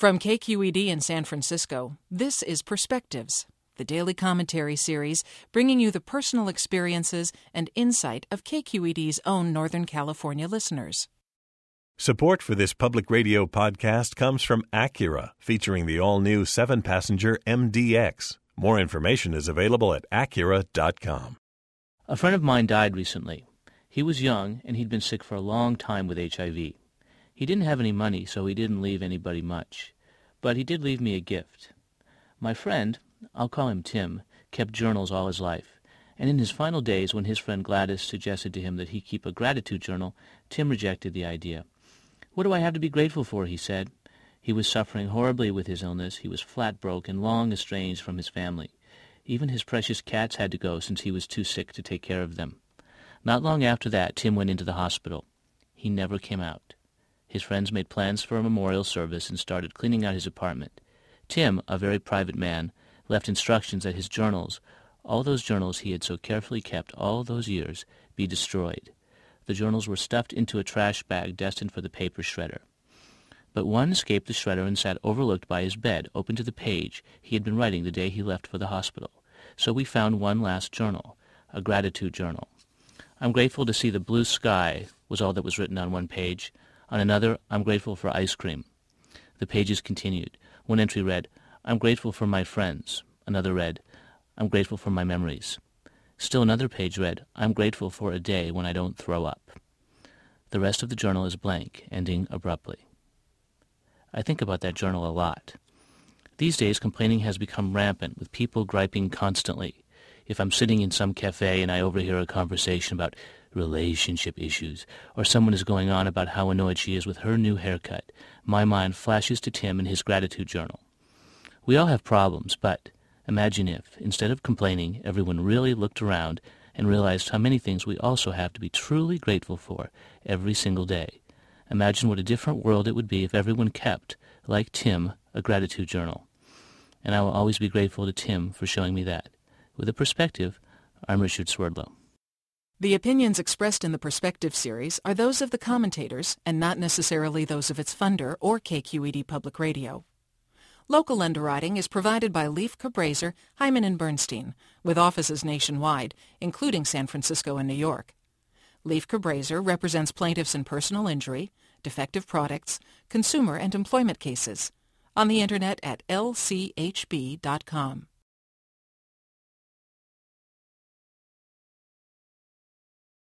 From KQED in San Francisco, this is Perspectives, the daily commentary series bringing you the personal experiences and insight of KQED's own Northern California listeners. Support for this public radio podcast comes from Acura, featuring the all-new 7-passenger MDX. More information is available at Acura.com. A friend of mine died recently. He was young, and he'd been sick for a long time with HIV. He didn't have any money, so he didn't leave anybody much. But he did leave me a gift. My friend, I'll call him Tim, kept journals all his life. And in his final days, when his friend Gladys suggested to him that he keep a gratitude journal, Tim rejected the idea. "What do I have to be grateful for?" he said. He was suffering horribly with his illness. He was flat broke and long estranged from his family. Even his precious cats had to go since he was too sick to take care of them. Not long after that, Tim went into the hospital. He never came out. His friends made plans for a memorial service and started cleaning out his apartment. Tim, a very private man, left instructions that his journals, all those journals he had so carefully kept all those years, be destroyed. The journals were stuffed into a trash bag destined for the paper shredder. But one escaped the shredder and sat overlooked by his bed, open to the page he had been writing the day he left for the hospital. So we found one last journal, a gratitude journal. "I'm grateful to see the blue sky," was all that was written on one page. On another, "I'm grateful for ice cream." The pages continued. One entry read, "I'm grateful for my friends." Another read, "I'm grateful for my memories." Still another page read, "I'm grateful for a day when I don't throw up." The rest of the journal is blank, ending abruptly. I think about that journal a lot. These days, complaining has become rampant, with people griping constantly. If I'm sitting in some cafe and I overhear a conversation about relationship issues, or someone is going on about how annoyed she is with her new haircut, my mind flashes to Tim and his gratitude journal. We all have problems, but imagine if, instead of complaining, everyone really looked around and realized how many things we also have to be truly grateful for every single day. Imagine what a different world it would be if everyone kept, like Tim, a gratitude journal. And I will always be grateful to Tim for showing me that. With a Perspective, I'm Richard Swerdlow. The opinions expressed in the Perspective series are those of the commentators and not necessarily those of its funder or KQED Public Radio. Local underwriting is provided by Leif Cabraser, Hyman & Bernstein, with offices nationwide, including San Francisco and New York. Leif Cabraser represents plaintiffs in personal injury, defective products, consumer and employment cases. On the Internet at lchb.com.